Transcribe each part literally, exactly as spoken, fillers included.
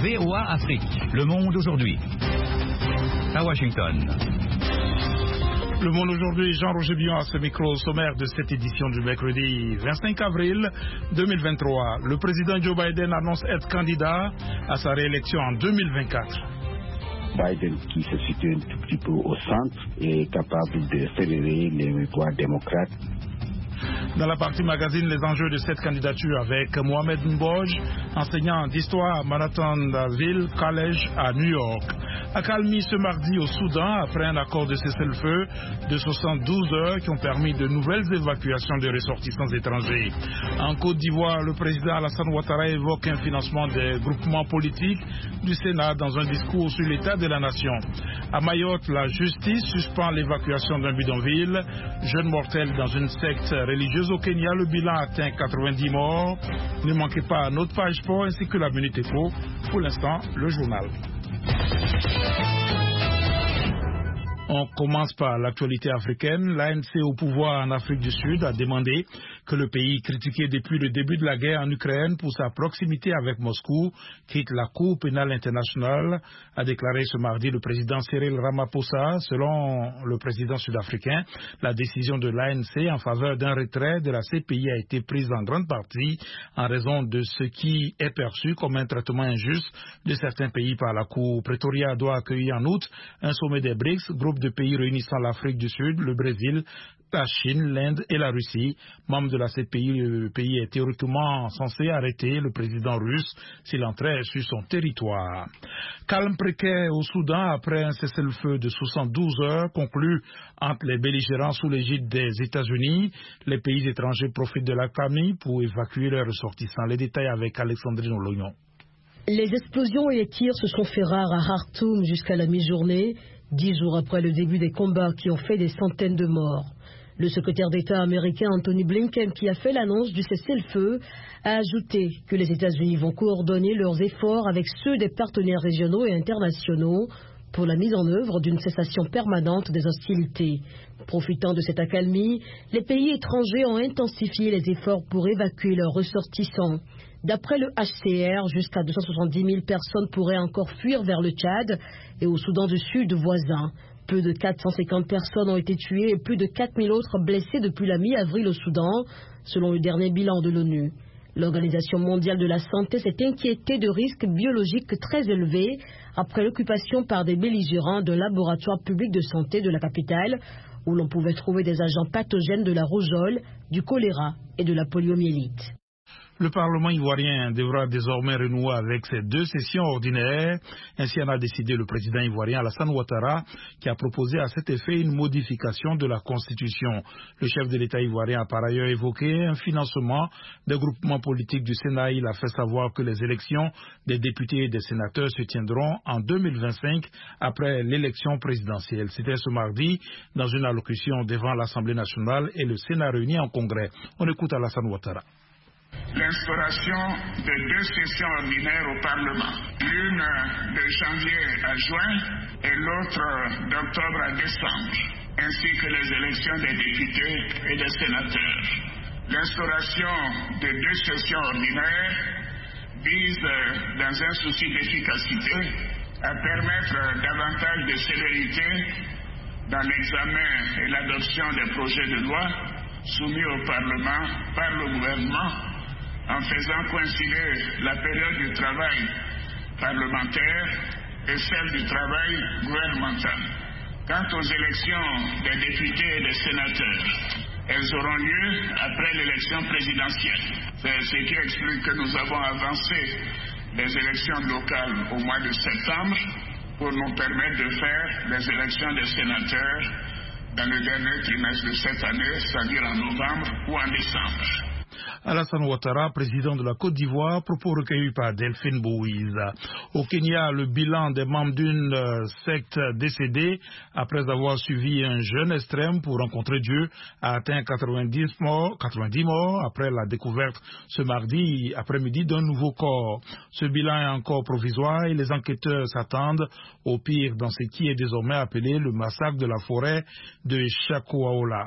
V O A Afrique. Le monde aujourd'hui. À Washington. Le monde aujourd'hui, Jean-Roger Bion à ce micro sommaire de cette édition du mercredi vingt-cinq avril deux mille vingt-trois. Le président Joe Biden annonce être candidat à sa réélection en deux mille vingt-quatre. Biden, qui se situe un tout petit peu au centre, est capable de fédérer les voix démocrates. Dans la partie magazine, les enjeux de cette candidature avec Mohamed Mboj, enseignant d'histoire à Manhattanville College à New York. Accalmie ce mardi au Soudan après un accord de cessez-le-feu de soixante-douze heures qui ont permis de nouvelles évacuations de ressortissants étrangers. En Côte d'Ivoire, le président Alassane Ouattara évoque un financement des groupements politiques du Sénat dans un discours sur l'état de la nation. À Mayotte, la justice suspend l'évacuation d'un bidonville. Jeune mortel dans une secte religieuse au Kenya, le bilan atteint quatre-vingt-dix morts. Ne manquez pas notre page sport ainsi que la Minute Éco. Pour l'instant, le journal. On commence par l'actualité africaine. L'A N C au pouvoir en Afrique du Sud a demandé que le pays critiqué depuis le début de la guerre en Ukraine pour sa proximité avec Moscou quitte la Cour pénale internationale, a déclaré ce mardi le président Cyril Ramaphosa. Selon le président sud-africain, la décision de l'A N C en faveur d'un retrait de la C P I a été prise en grande partie en raison de ce qui est perçu comme un traitement injuste de certains pays par la Cour. Pretoria doit accueillir en août un sommet des B R I C S, groupe de pays réunissant l'Afrique du Sud, le Brésil, la Chine, l'Inde et la Russie. Membre de la C P I, le pays est théoriquement censé arrêter le président russe s'il entrait sur son territoire. Calme précaire au Soudan après un cessez-le-feu de soixante-douze heures conclu entre les belligérants sous l'égide des États-Unis. Les pays étrangers profitent de l'accalmie pour évacuer leurs ressortissants. Les détails avec Alexandrine Olognon. Les explosions et les tirs se sont fait rares à Khartoum jusqu'à la mi-journée, dix jours après le début des combats qui ont fait des centaines de morts. Le secrétaire d'État américain Anthony Blinken, qui a fait l'annonce du cessez-le-feu, a ajouté que les États-Unis vont coordonner leurs efforts avec ceux des partenaires régionaux et internationaux pour la mise en œuvre d'une cessation permanente des hostilités. Profitant de cette accalmie, les pays étrangers ont intensifié les efforts pour évacuer leurs ressortissants. D'après le H C R, jusqu'à deux cent soixante-dix mille personnes pourraient encore fuir vers le Tchad et au Soudan du Sud voisin. Peu de quatre cent cinquante personnes ont été tuées et plus de quatre mille autres blessées depuis la mi-avril au Soudan, selon le dernier bilan de l'ONU. L'Organisation mondiale de la santé s'est inquiétée de risques biologiques très élevés après l'occupation par des belligérants d'un laboratoire public de santé de la capitale, où l'on pouvait trouver des agents pathogènes de la rougeole, du choléra et de la poliomyélite. Le Parlement ivoirien devra désormais renouer avec ses deux sessions ordinaires. Ainsi en a décidé le président ivoirien Alassane Ouattara, qui a proposé à cet effet une modification de la Constitution. Le chef de l'État ivoirien a par ailleurs évoqué un financement des groupements politiques du Sénat. Il a fait savoir que les élections des députés et des sénateurs se tiendront en deux mille vingt-cinq après l'élection présidentielle. C'était ce mardi dans une allocution devant l'Assemblée nationale et le Sénat réuni en congrès. On écoute Alassane Ouattara. L'instauration de deux sessions ordinaires au Parlement, l'une de janvier à juin et l'autre d'octobre à décembre, ainsi que les élections des députés et des sénateurs. L'instauration de deux sessions ordinaires vise, dans un souci d'efficacité, à permettre davantage de célérité dans l'examen et l'adoption des projets de loi soumis au Parlement par le gouvernement, en faisant coïncider la période du travail parlementaire et celle du travail gouvernemental. Quant aux élections des députés et des sénateurs, elles auront lieu après l'élection présidentielle. C'est ce qui explique que nous avons avancé les élections locales au mois de septembre pour nous permettre de faire les élections des sénateurs dans le dernier trimestre de cette année, c'est-à-dire en novembre ou en décembre. Alassane Ouattara, président de la Côte d'Ivoire, propos recueillis par Delphine Bouise. Au Kenya, le bilan des membres d'une euh, secte décédée après avoir suivi un jeûne extrême pour rencontrer Dieu a atteint quatre-vingt-dix morts, quatre-vingt-dix morts après la découverte ce mardi après-midi d'un nouveau corps. Ce bilan est encore provisoire et les enquêteurs s'attendent au pire dans ce qui est désormais appelé le massacre de la forêt de Chakouaola.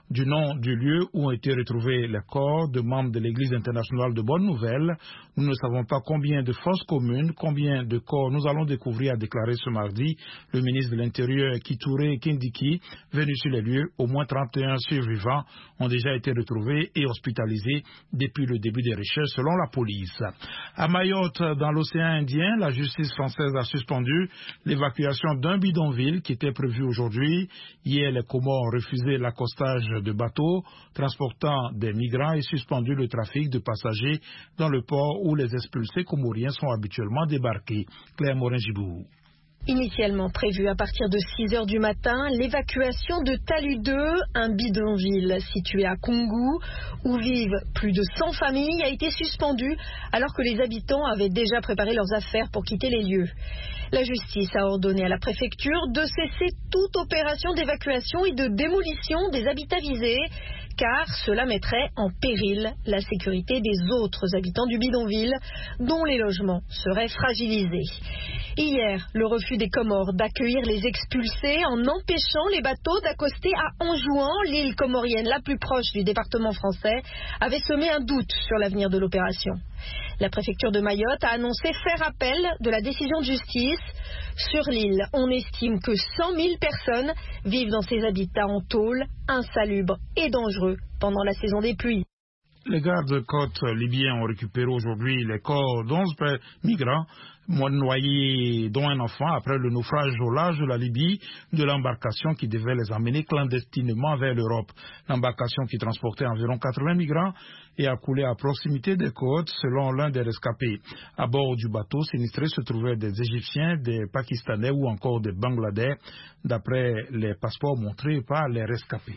du nom du lieu où ont été retrouvés les corps de membres de l'Église internationale de Bonne Nouvelle. Nous ne savons pas combien de fosses communes, combien de corps nous allons découvrir, a déclaré ce mardi le ministre de l'Intérieur Kithure Kindiki, venu sur les lieux. Au moins trente et un survivants ont déjà été retrouvés et hospitalisés depuis le début des recherches selon la police. À Mayotte, dans l'océan Indien, la justice française a suspendu l'évacuation d'un bidonville qui était prévu aujourd'hui. Hier, les Comores ont refusé l'accostage de bateaux transportant des migrants et suspendu le trafic de passagers dans le port où les expulsés comoriens sont habituellement débarqués. Claire Morin-Gibou. Initialement prévue à partir de six heures du matin, l'évacuation de Talu deux, un bidonville situé à Koungou, où vivent plus de cent familles, a été suspendue alors que les habitants avaient déjà préparé leurs affaires pour quitter les lieux. La justice a ordonné à la préfecture de cesser toute opération d'évacuation et de démolition des habitats visés, car cela mettrait en péril la sécurité des autres habitants du bidonville, dont les logements seraient fragilisés. Hier, le refus des Comores d'accueillir les expulsés en empêchant les bateaux d'accoster à Anjouan, l'île comorienne la plus proche du département français, avait semé un doute sur l'avenir de l'opération. La préfecture de Mayotte a annoncé faire appel de la décision de justice. Sur l'île, on estime que cent mille personnes vivent dans ces habitats en tôle, insalubres et dangereux pendant la saison des pluies. Les gardes-côtes libyens ont récupéré aujourd'hui les corps d'onze migrants noyés, dont un enfant, après le naufrage au large de la Libye de l'embarcation qui devait les emmener clandestinement vers l'Europe. L'embarcation qui transportait environ quatre-vingts migrants et a coulé à proximité des côtes, selon l'un des rescapés. À bord du bateau sinistré se trouvaient des Égyptiens, des Pakistanais ou encore des Bangladais, d'après les passeports montrés par les rescapés.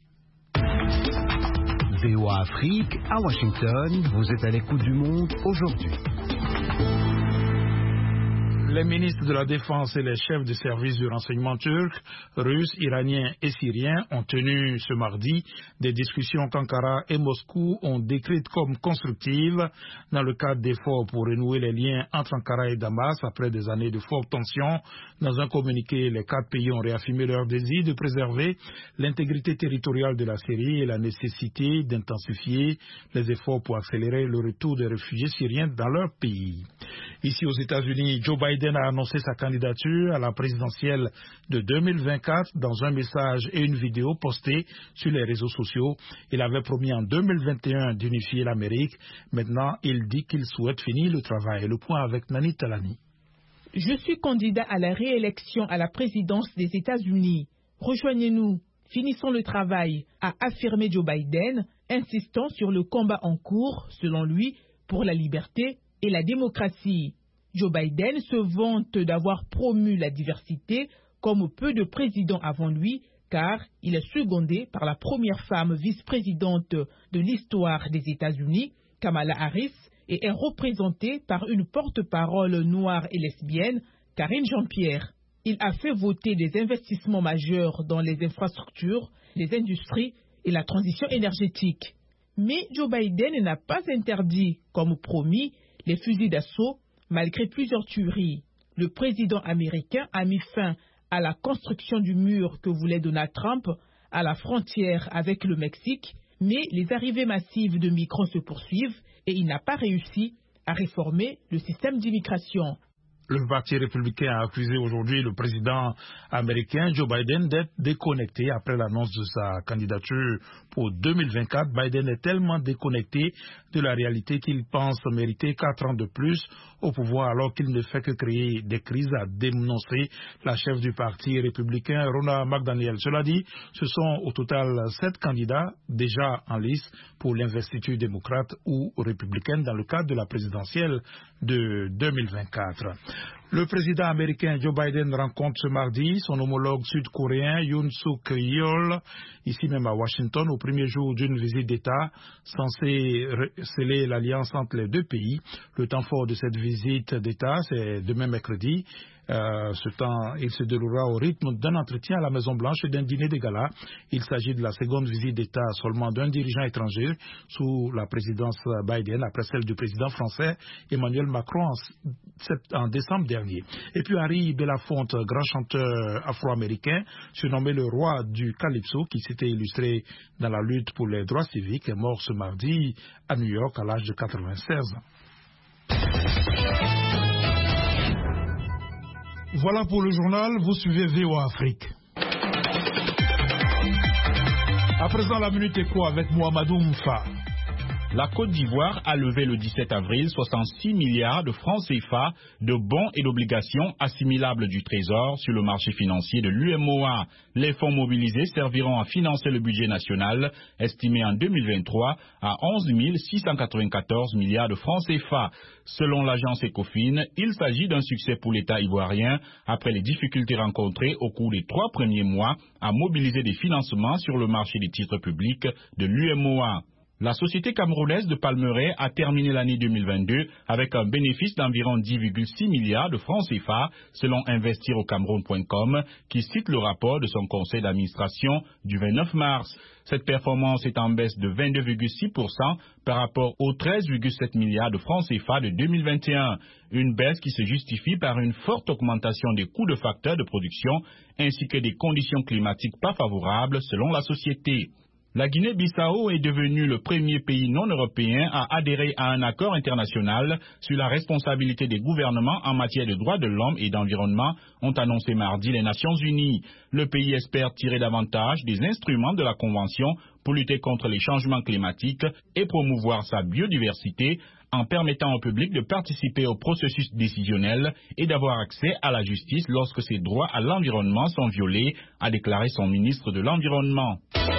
V O A Afrique, à Washington, vous êtes à l'écoute du monde aujourd'hui. Les ministres de la Défense et les chefs de services de renseignement turcs, russes, iraniens et syriens ont tenu ce mardi des discussions qu'Ankara et Moscou ont décrites comme constructives dans le cadre d'efforts pour renouer les liens entre Ankara et Damas après des années de fortes tensions. Dans un communiqué, les quatre pays ont réaffirmé leur désir de préserver l'intégrité territoriale de la Syrie et la nécessité d'intensifier les efforts pour accélérer le retour des réfugiés syriens dans leur pays. Ici aux États-Unis, Joe Biden a annoncé sa candidature à la présidentielle de deux mille vingt-quatre dans un message et une vidéo postée sur les réseaux sociaux. Il avait promis en deux mille vingt et un d'unifier l'Amérique. Maintenant, il dit qu'il souhaite finir le travail. Le point avec Nani Talani. Je suis candidat à la réélection à la présidence des États-Unis. Rejoignez-nous. Finissons le travail, a affirmé Joe Biden, insistant sur le combat en cours, selon lui, pour la liberté et la démocratie. Joe Biden se vante d'avoir promu la diversité comme peu de présidents avant lui, car il est secondé par la première femme vice-présidente de l'histoire des États-Unis, Kamala Harris, et est représenté par une porte-parole noire et lesbienne, Karine Jean-Pierre. Il a fait voter des investissements majeurs dans les infrastructures, les industries et la transition énergétique. Mais Joe Biden n'a pas interdit, comme promis, les fusils d'assaut, malgré plusieurs tueries. Le président américain a mis fin à la construction du mur que voulait Donald Trump à la frontière avec le Mexique, mais les arrivées massives de migrants se poursuivent et il n'a pas réussi à réformer le système d'immigration. Le Parti républicain a accusé aujourd'hui le président américain Joe Biden d'être déconnecté après l'annonce de sa candidature pour deux mille vingt-quatre. Biden est tellement déconnecté de la réalité qu'il pense mériter quatre ans de plus au pouvoir alors qu'il ne fait que créer des crises, a dénoncé la chef du Parti républicain Ronna McDaniel. Cela dit, ce sont au total sept candidats déjà en lice pour l'investiture démocrate ou républicaine dans le cadre de la présidentielle de deux mille vingt-quatre. Le président américain Joe Biden rencontre ce mardi son homologue sud-coréen Yoon Suk Yeol, ici même à Washington, au premier jour d'une visite d'État censée sceller l'alliance entre les deux pays. Le temps fort de cette visite d'État, c'est demain mercredi. Euh, ce temps, il se déroulera au rythme d'un entretien à la Maison-Blanche et d'un dîner de gala. Il s'agit de la seconde visite d'État seulement d'un dirigeant étranger sous la présidence Biden, après celle du président français Emmanuel Macron en, en décembre dernier. dernier. Et puis Harry Belafonte, grand chanteur afro-américain, surnommé le roi du Calypso, qui s'était illustré dans la lutte pour les droits civiques, est mort ce mardi à New York à l'âge de quatre-vingt-seize ans. Voilà pour le journal, vous suivez V O A Afrique. À présent, la Minute Éco avec Mohamedou Moufa. La Côte d'Ivoire a levé le dix-sept avril soixante-six milliards de francs C F A de bons et d'obligations assimilables du Trésor sur le marché financier de l'U M O A. Les fonds mobilisés serviront à financer le budget national, estimé en deux mille vingt-trois à onze mille six cent quatre-vingt-quatorze milliards de francs C F A. Selon l'agence Ecofin, il s'agit d'un succès pour l'État ivoirien après les difficultés rencontrées au cours des trois premiers mois à mobiliser des financements sur le marché des titres publics de l'U M O A. La société camerounaise de Palmeraie a terminé l'année deux mille vingt-deux avec un bénéfice d'environ dix virgule six milliards de francs C F A, selon investir au cameroun point com, qui cite le rapport de son conseil d'administration du vingt-neuf mars. Cette performance est en baisse de vingt-deux virgule six pour cent par rapport aux treize virgule sept milliards de francs C F A de deux mille vingt et un. Une baisse qui se justifie par une forte augmentation des coûts de facteurs de production ainsi que des conditions climatiques pas favorables selon la société. La Guinée-Bissau est devenue le premier pays non européen à adhérer à un accord international sur la responsabilité des gouvernements en matière de droits de l'homme et d'environnement, ont annoncé mardi les Nations Unies. Le pays espère tirer davantage des instruments de la Convention pour lutter contre les changements climatiques et promouvoir sa biodiversité en permettant au public de participer au processus décisionnel et d'avoir accès à la justice lorsque ses droits à l'environnement sont violés, a déclaré son ministre de l'Environnement.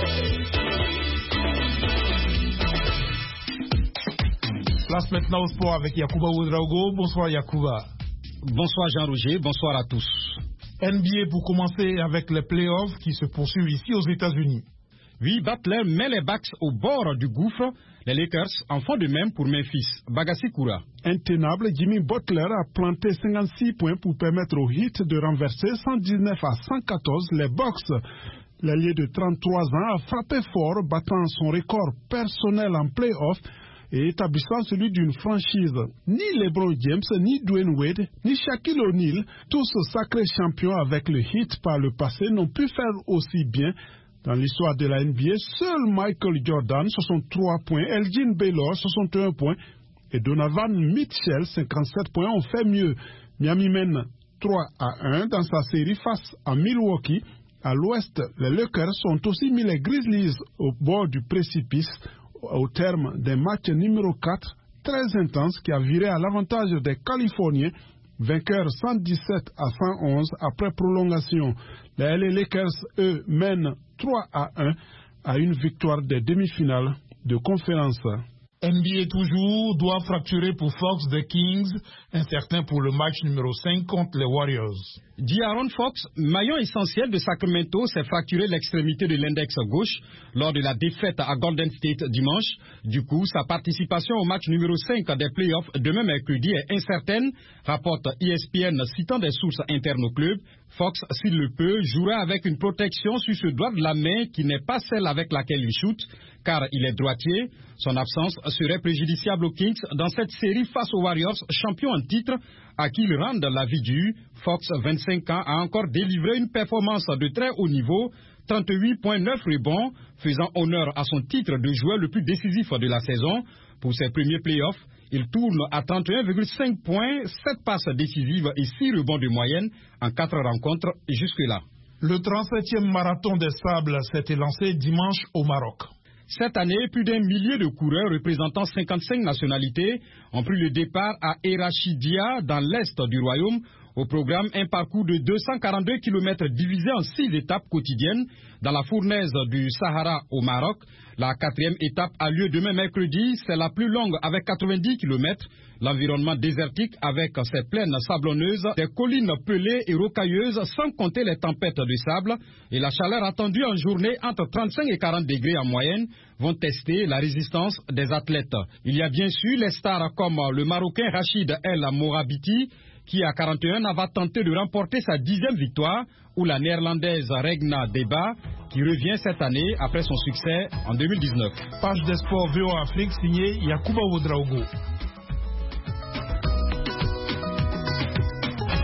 Place maintenant au sport avec Yacouba Ouedraogo. Bonsoir Yacouba. Bonsoir Jean-Roger, bonsoir à tous. N B A pour commencer avec les playoffs qui se poursuivent ici aux États-Unis. Oui, Butler met les Bucks au bord du gouffre. Les Lakers en font de même pour Memphis. Bagassi Koura. Intenable, Jimmy Butler a planté cinquante-six points pour permettre au Heat de renverser cent dix-neuf à cent quatorze les Bucks. L'allié de trente-trois ans a frappé fort, battant son record personnel en playoff et établissant celui d'une franchise. Ni LeBron James, ni Dwayne Wade, ni Shaquille O'Neal, tous sacrés champions avec le Heat par le passé, n'ont pu faire aussi bien. Dans l'histoire de la N B A, seul Michael Jordan, soixante-trois points, Elgin Baylor, soixante et un points, et Donovan Mitchell, cinquante-sept points, ont fait mieux. Miami mène trois à un dans sa série face à Milwaukee. À l'ouest, les Lakers ont aussi mis les Grizzlies au bord du précipice au terme d'un match numéro quatre, très intense, qui a viré à l'avantage des Californiens, vainqueurs cent dix-sept à cent onze après prolongation. Les L A Lakers, eux, mènent trois à un à une victoire des demi-finales de conférence. N B A toujours, doit fracturer pour Fox des Kings, incertain pour le match numéro cinq contre les Warriors. D'Aaron Fox, maillon essentiel de Sacramento, s'est fracturé l'extrémité de l'index gauche lors de la défaite à Golden State dimanche. Du coup, sa participation au match numéro cinq des playoffs demain mercredi est incertaine, rapporte E S P N citant des sources internes au club. Fox, s'il le peut, jouera avec une protection sur ce doigt de la main qui n'est pas celle avec laquelle il shoot, car il est droitier. Son absence serait préjudiciable aux Kings dans cette série face aux Warriors, champions en titre, à qui ils rendent la vie due. Fox, vingt-cinq ans, a encore délivré une performance de très haut niveau, trente-huit virgule neuf rebonds, faisant honneur à son titre de joueur le plus décisif de la saison. Pour ses premiers playoffs, il tourne à trente et un virgule cinq points, sept passes décisives et six rebonds de moyenne en quatre rencontres jusque-là. Le trente-septième marathon des sables s'était lancé dimanche au Maroc. Cette année, plus d'un millier de coureurs représentant cinquante-cinq nationalités ont pris le départ à Erachidia, dans l'est du royaume. Au programme, un parcours de deux cent quarante-deux kilomètres divisé en six étapes quotidiennes dans la fournaise du Sahara au Maroc. La quatrième étape a lieu demain mercredi. C'est la plus longue avec quatre-vingt-dix kilomètres. L'environnement désertique avec ses plaines sablonneuses, des collines pelées et rocailleuses, sans compter les tempêtes de sable, et la chaleur attendue en journée entre trente-cinq et quarante degrés en moyenne, vont tester la résistance des athlètes. Il y a bien sûr les stars comme le Marocain Rachid El Morabiti, qui à quarante et un ans va tenter de remporter sa dixième victoire, ou la néerlandaise Regna Deba, qui revient cette année après son succès en deux mille dix-neuf. Page des sports V O A Afrique signée Yacouba Ouedraogo.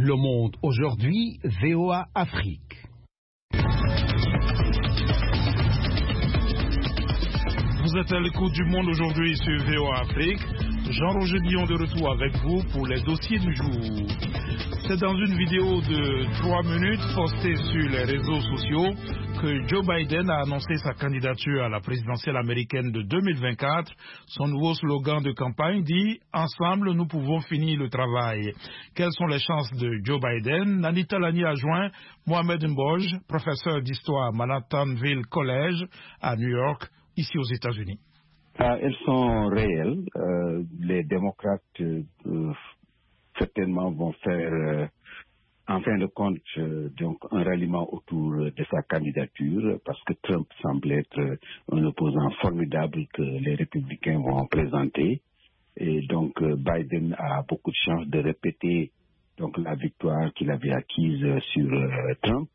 Le Monde aujourd'hui, V O A Afrique. Vous êtes à l'écoute du Monde aujourd'hui sur V O A Afrique. Jean-Roger Dion de retour avec vous pour les dossiers du jour. C'est dans une vidéo de trois minutes postée sur les réseaux sociaux que Joe Biden a annoncé sa candidature à la présidentielle américaine de deux mille vingt-quatre. Son nouveau slogan de campagne dit « Ensemble, nous pouvons finir le travail ». Quelles sont les chances de Joe Biden? Nanita Lani a joint Mohamed Mboj, professeur d'histoire à Manhattanville College à New York, ici aux États-Unis. Ah, elles sont réelles. Euh, les démocrates euh, certainement vont faire, euh, en fin de compte, euh, donc un ralliement autour de sa candidature, parce que Trump semble être un opposant formidable que les républicains vont présenter. Et donc euh, Biden a beaucoup de chances de répéter donc la victoire qu'il avait acquise sur euh, Trump.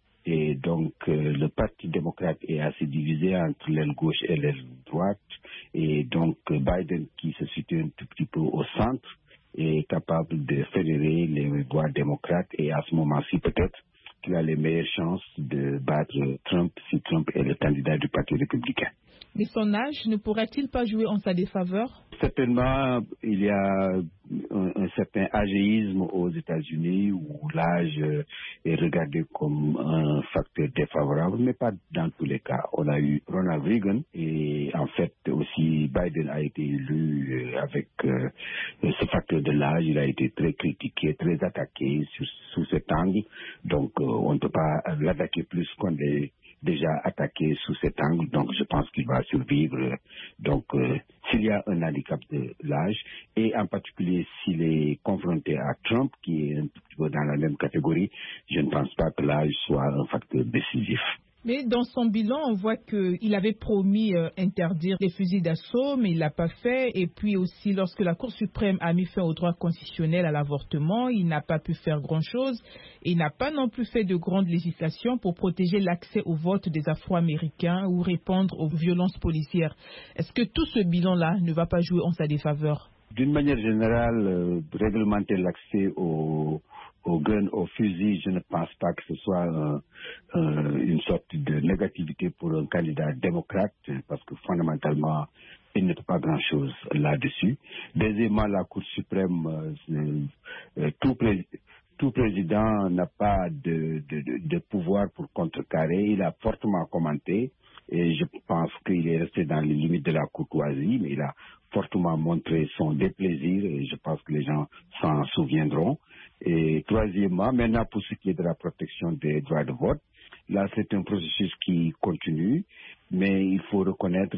Et donc, euh, le Parti démocrate est assez divisé entre l'aile gauche et l'aile droite. Et donc, Biden, qui se situe un tout petit peu au centre, est capable de fédérer les voix démocrates. Et à ce moment-ci, peut-être qu'il a les meilleures chances de battre Trump si Trump est le candidat du Parti républicain. Mais son âge ne pourrait-il pas jouer en sa défaveur? Certainement, il y a un, un certain âgéisme aux États-Unis où l'âge est regardé comme un facteur défavorable, mais pas dans tous les cas. On a eu Ronald Reagan et en fait aussi Biden a été élu avec euh, ce facteur de l'âge. Il a été très critiqué, très attaqué sur, sous cet angle. Donc euh, on ne peut pas l'attaquer plus qu'on l'est déjà attaqué sous cet angle, donc je pense qu'il va survivre. Donc, euh, s'il y a un handicap de l'âge, et en particulier s'il est confronté à Trump, qui est un petit peu dans la même catégorie, je ne pense pas que l'âge soit un facteur décisif. Mais dans son bilan, on voit qu'il avait promis euh, interdire les fusils d'assaut, mais il ne l'a pas fait. Et puis aussi, lorsque la Cour suprême a mis fin au droit constitutionnel à l'avortement, il n'a pas pu faire grand-chose. Et il n'a pas non plus fait de grandes législations pour protéger l'accès au vote des Afro-Américains ou répondre aux violences policières. Est-ce que tout ce bilan-là ne va pas jouer en sa défaveur? D'une manière générale, euh, réglementer l'accès au Au gun, au fusil, je ne pense pas que ce soit euh, euh, une sorte de négativité pour un candidat démocrate, parce que fondamentalement, il ne peut pas grand-chose là-dessus. Deuxièmement, la Cour suprême, euh, euh, tout, pré tout président n'a pas de, de, de, de pouvoir pour contrecarrer. Il a fortement commenté, et je pense qu'il est resté dans les limites de la courtoisie, mais il a fortement montré son déplaisir, et je pense que les gens s'en souviendront. Et troisièmement, maintenant pour ce qui est de la protection des droits de vote, là c'est un processus qui continue, mais il faut reconnaître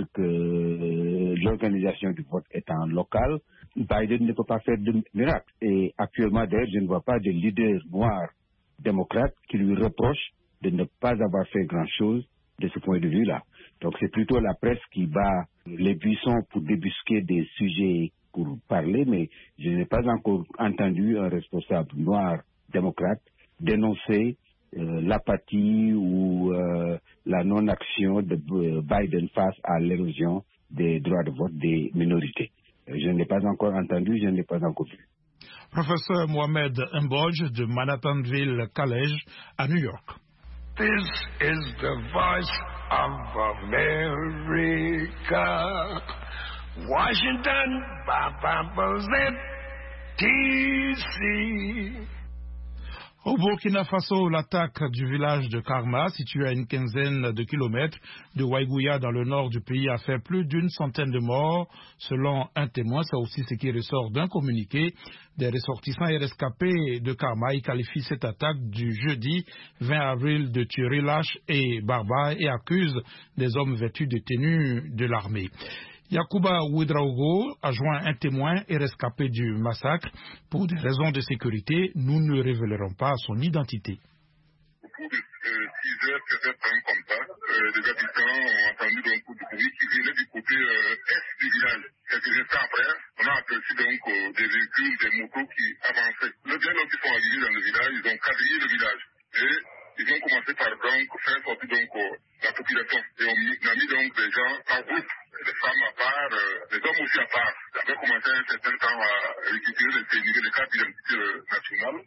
que l'organisation du vote étant locale, Biden ne peut pas faire de miracle. Et actuellement d'ailleurs, je ne vois pas de leader noir démocrate qui lui reproche de ne pas avoir fait grand-chose de ce point de vue-là. Donc c'est plutôt la presse qui bat les buissons pour débusquer des sujets pour parler, mais je n'ai pas encore entendu un responsable noir démocrate dénoncer euh, l'apathie ou euh, la non-action de euh, Biden face à l'érosion des droits de vote des minorités. Je ne l'ai pas encore entendu, je ne l'ai pas encore vu. Professeur Mohamed Mboj de Manhattanville College à New York. This is the voice of America. Washington, D C Au Burkina Faso, l'attaque du village de Karma, situé à une quinzaine de kilomètres de Waigouya dans le nord du pays, a fait plus d'une centaine de morts. Selon un témoin, c'est aussi ce qui ressort d'un communiqué. Des ressortissants et rescapés de Karma, ils qualifient cette attaque du jeudi vingt avril de tuerie lâche et barbare et accusent des hommes vêtus de tenues de l'armée. Yacouba Ouedraogo a joint un témoin et rescapé du massacre. Pour des raisons de sécurité, nous ne révélerons pas son identité. Au cours de six heures, sept heures comme ça, euh, les habitants ont entendu un coup de bruit qui venait du côté euh, est du village. Quelques instants après, on a aperçu donc euh, des véhicules, des motos qui avançaient. Le bien donc ils sont arrivés dans le village, ils ont quadrillé le village. Et ils ont commencé par donc faire sortir donc euh, la population. Et on a mis donc des gens en groupe. Les femmes à part, euh, les hommes aussi à part. Ils avaient commencé un certain temps à récupérer les, les cartes d'identité nationale. Et ça,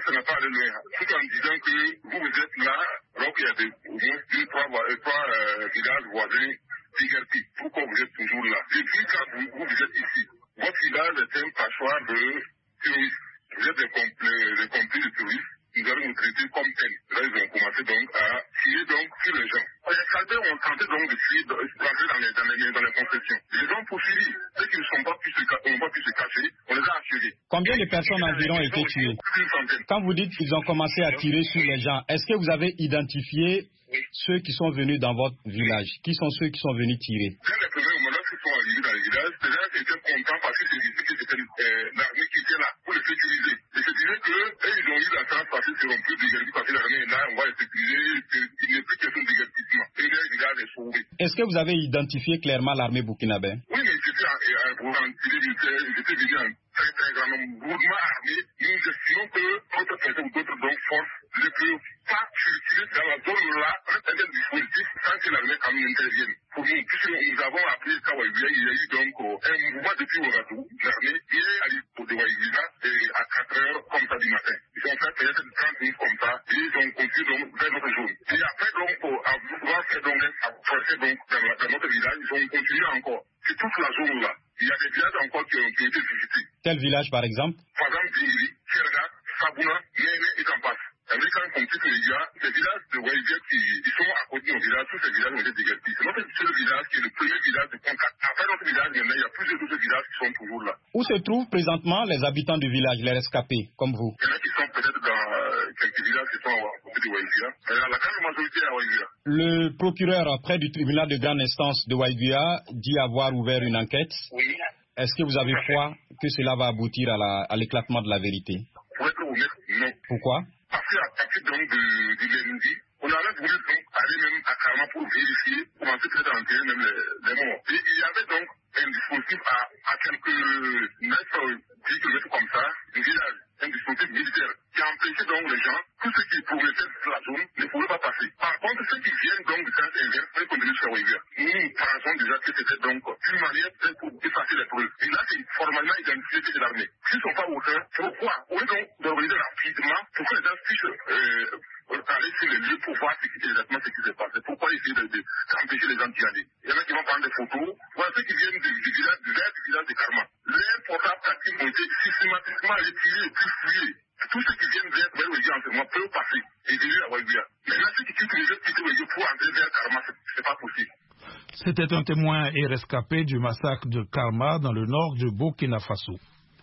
ça n'a pas allé loin. Tout en disant que vous, vous êtes là, alors qu'il y a des, au moins deux, trois, trois euh, villages voisins divertis. Pourquoi vous êtes toujours là? Depuis quand vous, vous, vous êtes ici, votre village est un passoire de terroristes. Vous êtes des complices de terroristes. Nous allons nous traiter comme tels. Là, ils ont commencé donc à tirer donc sur les gens. Les soldats ont tenté donc de fuir, d'entrer dans les, dans les, dans les concessions. Ils les ont poursuivis. Ceux qui ne sont pas pu se, ont pas pu se cacher, on les a assurés. Combien de personnes environ ont été tuées? Une centaine. Quand vous dites qu'ils ont commencé à tirer sur les gens, est-ce que vous avez identifié ceux qui sont venus dans votre village? Qui sont ceux qui sont venus tirer? Les premiers moments qui sont arrivés dans le village, les gens étaient contents parce que c'était euh, l'armée qui était là pour les sécuriser. Et c'est dire que ils ont eu la chance parce qu'ils seront plus déguerpis parce que l'armée est là, on va les sécuriser, il n'est plus question de déguerpissement. Et le village est sauvé. Est-ce que vous avez identifié clairement l'armée burkinabé? Oui, mais c'était un gouvernement militaire, j'étais venu un très très grand nombre gouvernement armé. Nous estimons que notre président ou d'autres donc forces ne peuvent pas circuler dans la zone là avec un dispositif sans que l'armée quand même intervienne. Pour nous, puisque nous avons appris qu'à Waïvia, il y a eu donc un mouvement depuis Ouagadougou, l'armée est allée pour de Waïvia à quatre heures comme ça du matin. Ils ont fait peut-être trente minutes comme ça et ils ont continué donc vers notre zone. Et après donc, pour avoir fait donc un forcer donc dans, la, dans notre village, ils ont continué encore. C'est toute la zone là. Il y a des villages encore qui ont, qui ont été visités. Quel village par exemple? Par exemple, Bingli, Serga, Sabouna, Néné et j'en passe. Avec un conflit que il y a, ces villages de Waïvia qui ils sont à côté de nos villages, tous ces villages ont été déguerpis. C'est notre seul village qui est le premier village de contact. Après notre village, il y a plusieurs autres villages qui sont toujours là. Où se trouvent présentement les habitants du village, les rescapés, comme vous? Il y en a qui sont peut-être dans euh, quelques villages qui sont à côté de Waïvia. La grande majorité est à Waïvia. Le procureur près du tribunal de grande instance de Waïvia dit avoir ouvert une enquête. Oui. Est-ce que vous avez foi que cela va aboutir à l'éclatement de la vérité? Pour être honnête, non. Pourquoi? Parce qu'à partir donc de, de lundi, on avait voulu donc aller même à Karma pour vérifier, commencer peut-être à enterrer même les, les morts. Et il y avait donc un dispositif à, à quelques mètres, dix kilomètres comme ça, du village, un dispositif militaire qui empêchait donc les gens, tous ceux qui progressaient de la zone ne pouvaient pas passer. Par contre, ceux qui viennent donc du sens inverse, peuvent continuer jusqu'à Waïvia. Nous pensons déjà que c'était donc une manière pour effacer les preuves. Et là, c'est formellement identifié que c'est l'armée. S'ils ne sont pas auteurs, pourquoi? Au lieu donc d'organiser rapidement, pourquoi les gens puissent euh, aller sur les lieux pour voir ce qui, exactement ce qui se passe? Pourquoi essayer d'empêcher les gens d'y aller? Il y en a qui vont prendre des photos. Voilà ceux qui viennent du, du village, du village de Karma. Leurs portables tactiques ont été systématiquement retirés et puis fouillés. Tous ceux qui viennent vers, vers Waïvia en ce moment peuvent passer et venir à Waïvia. Mais là, ceux qui quittent les lieux quitter Waïvia pour entrer vers Karma, c'est pas possible. C'était un témoin et rescapé du massacre de Karma dans le nord du Burkina Faso.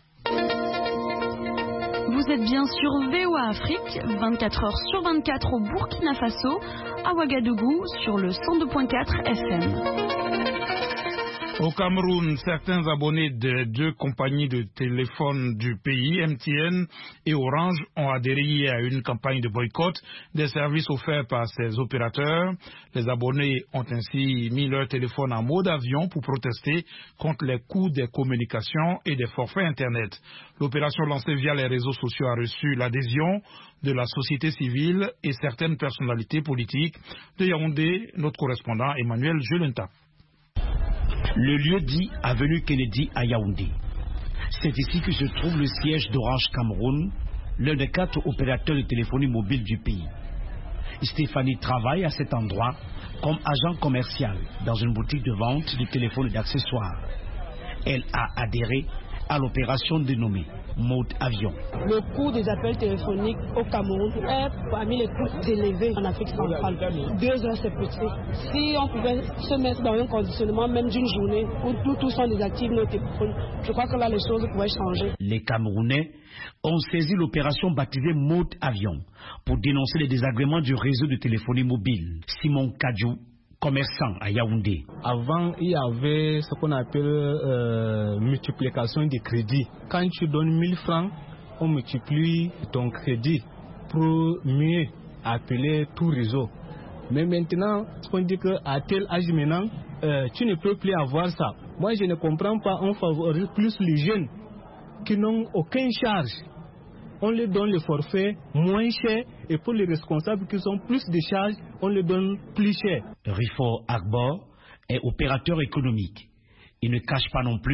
Vous êtes bien sur V O A Afrique, vingt-quatre heures sur vingt-quatre au Burkina Faso, à Ouagadougou sur le cent deux point quatre F M. Au Cameroun, certains abonnés des deux compagnies de téléphone du pays, M T N et Orange, ont adhéré à une campagne de boycott des services offerts par ces opérateurs. Les abonnés ont ainsi mis leur téléphone en mode avion pour protester contre les coûts des communications et des forfaits Internet. L'opération lancée via les réseaux sociaux a reçu l'adhésion de la société civile et certaines personnalités politiques. De Yaoundé, notre correspondant Emmanuel Julenta. Le lieu dit avenue Kennedy à Yaoundé. C'est ici que se trouve le siège d'Orange Cameroun, l'un des quatre opérateurs de téléphonie mobile du pays. Stéphanie travaille à cet endroit comme agent commercial dans une boutique de vente de téléphones et d'accessoires. Elle a adhéré à l'opération dénommée Mode Avion. Le coût des appels téléphoniques au Cameroun est parmi les plus élevés en Afrique centrale. Deux heures, c'est petit. Si on pouvait se mettre dans un conditionnement même d'une journée où nous tous on désactive nos téléphones, je crois que là les choses pourraient changer. Les Camerounais ont saisi l'opération baptisée Mode Avion pour dénoncer les désagréments du réseau de téléphonie mobile. Simon Kadjou, commerçant à Yaoundé. Avant, il y avait ce qu'on appelle euh, multiplication des crédits. Quand tu donnes mille francs, on multiplie ton crédit pour mieux appeler tout réseau. Mais maintenant, on dit qu'à tel âge maintenant, euh, tu ne peux plus avoir ça. Moi, je ne comprends pas, on favorise plus les jeunes qui n'ont aucune charge. On leur donne le forfait moins cher et pour les responsables qui ont plus de charges, on les donne plus cher. Rifo Agbor est opérateur économique. Il ne cache pas non plus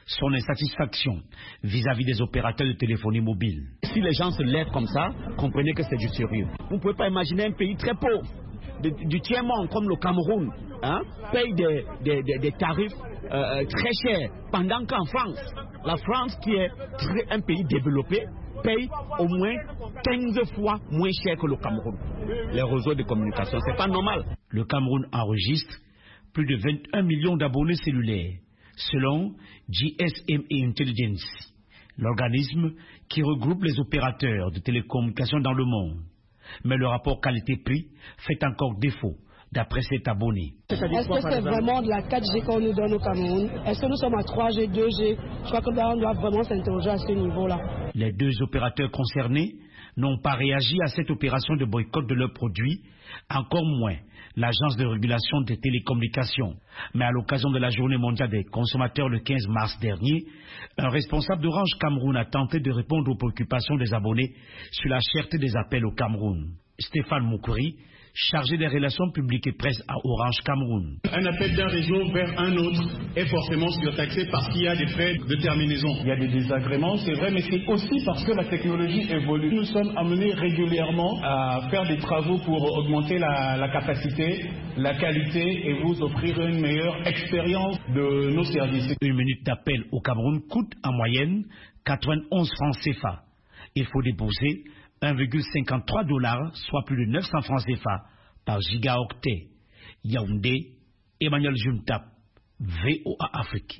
son insatisfaction vis-à-vis des opérateurs de téléphonie mobile. Si les gens se lèvent comme ça, comprenez que c'est du sérieux. Vous ne pouvez pas imaginer un pays très pauvre, de, du tiers-monde comme le Cameroun, hein, paye des, des, des, des tarifs euh, très chers, pendant qu'en France, la France qui est très, un pays développé, paye au moins quinze fois moins cher que le Cameroun. Les réseaux de communication, c'est pas normal. Le Cameroun enregistre plus de vingt et un millions d'abonnés cellulaires, selon G S M A Intelligence, l'organisme qui regroupe les opérateurs de télécommunications dans le monde. Mais le rapport qualité-prix fait encore défaut, d'après cet abonné. Est-ce que c'est vraiment de la quatre G qu'on nous donne au Cameroun? Est-ce que nous sommes à trois G, deux G? Je crois qu'on doit vraiment s'interroger à ce niveau-là. Les deux opérateurs concernés n'ont pas réagi à cette opération de boycott de leurs produits, encore moins l'Agence de régulation des télécommunications. Mais à l'occasion de la Journée mondiale des consommateurs le quinze mars dernier, un responsable d'Orange Cameroun a tenté de répondre aux préoccupations des abonnés sur la cherté des appels au Cameroun. Stéphane Moukouri, chargé des relations publiques et presse à Orange Cameroun. Un appel d'un réseau vers un autre est forcément surtaxé parce qu'il y a des frais de terminaison. Il y a des désagréments, c'est vrai, mais c'est aussi parce que la technologie évolue. Nous sommes amenés régulièrement à faire des travaux pour augmenter la, la capacité, la qualité et vous offrir une meilleure expérience de nos services. Une minute d'appel au Cameroun coûte en moyenne quatre-vingt-onze francs C F A. Il faut débourser un virgule cinquante-trois dollars, soit plus de neuf cents francs C F A par gigaoctet. Yaoundé, Emmanuel Jumtap, V O A Afrique.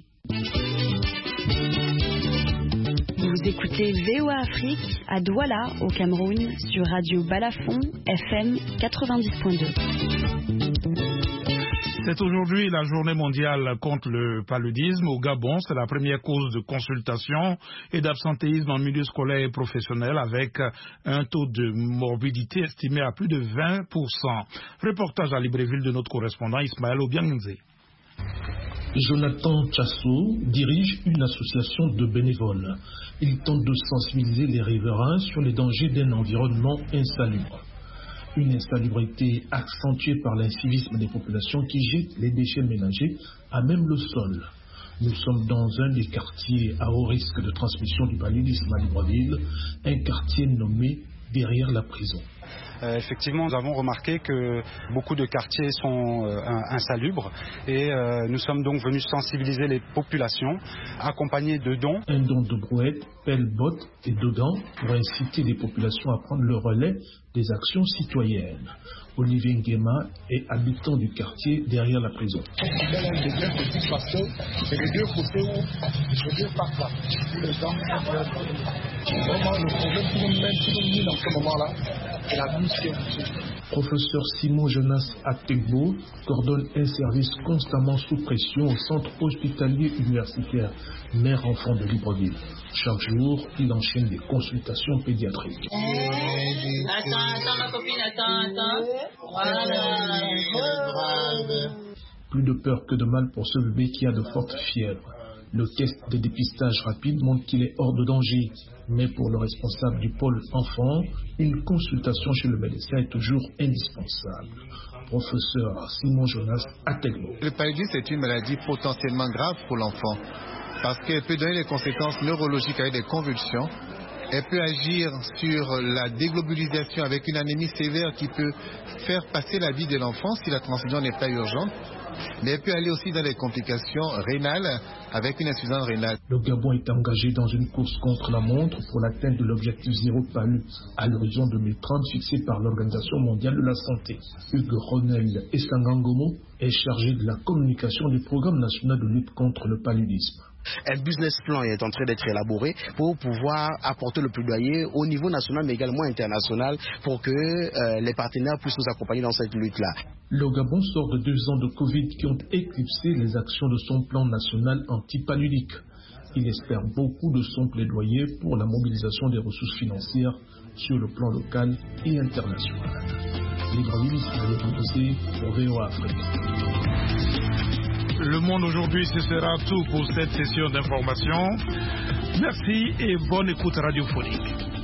Vous écoutez V O A Afrique à Douala, au Cameroun, sur Radio Balafon, F M quatre-vingt-dix point deux. C'est aujourd'hui la journée mondiale contre le paludisme. Au Gabon, c'est la première cause de consultation et d'absentéisme en milieu scolaire et professionnel avec un taux de morbidité estimé à plus de vingt pour cent. Reportage à Libreville de notre correspondant Ismaël Obianze. Jonathan Chassou dirige une association de bénévoles. Il tente de sensibiliser les riverains sur les dangers d'un environnement insalubre. Une insalubrité accentuée par l'incivisme des populations qui jettent les déchets ménagers à même le sol. Nous sommes dans un des quartiers à haut risque de transmission du paludisme à Libreville, un quartier nommé derrière la prison. Euh, effectivement, nous avons remarqué que beaucoup de quartiers sont euh, insalubres et euh, nous sommes donc venus sensibiliser les populations, accompagnés de dons. Un don de brouettes, pelles, bottes et dedans pour inciter les populations à prendre le relais des actions citoyennes. Olivier Nguema est habitant du quartier derrière la prison. C'est les deux côtés où les deux partent là. Les gens, vraiment le problème qui nous mène, qui nous mène dans ce moment-là, c'est la mission. Professeur Simon Jonas Ategbo coordonne un service constamment sous pression au centre hospitalier universitaire mère-enfant de Libreville. Chaque jour, il enchaîne des consultations pédiatriques. Attends, attends ma copine, attends, attends. Voilà. Plus de peur que de mal pour ce bébé qui a de fortes fièvres. Le test de dépistage rapide montre qu'il est hors de danger. Mais pour le responsable du pôle enfant, une consultation chez le médecin est toujours indispensable. Professeur Simon Jonas Ategbo. Le paludisme est une maladie potentiellement grave pour l'enfant parce qu'elle peut donner des conséquences neurologiques avec des convulsions. Elle peut agir sur la déglobulisation avec une anémie sévère qui peut faire passer la vie de l'enfant si la transfusion n'est pas urgente. Mais elle peut aller aussi dans des complications rénales avec une insuffisance rénale. Le Gabon est engagé dans une course contre la montre pour l'atteinte de l'objectif zéro palu à l'horizon deux mille trente fixé par l'Organisation mondiale de la santé. Hugues Ronel Essangangomo est chargé de la communication du programme national de lutte contre le paludisme. Un business plan est en train d'être élaboré pour pouvoir apporter le plaidoyer au niveau national mais également international pour que euh, les partenaires puissent nous accompagner dans cette lutte-là. Le Gabon sort de deux ans de Covid qui ont éclipsé les actions de son plan national anti-paludique. Il espère beaucoup de son plaidoyer pour la mobilisation des ressources financières sur le plan local et international. Libreville, Ismaël pour V O A Afrique. Le Monde aujourd'hui, ce sera tout pour cette session d'information. Merci et bonne écoute radiophonique.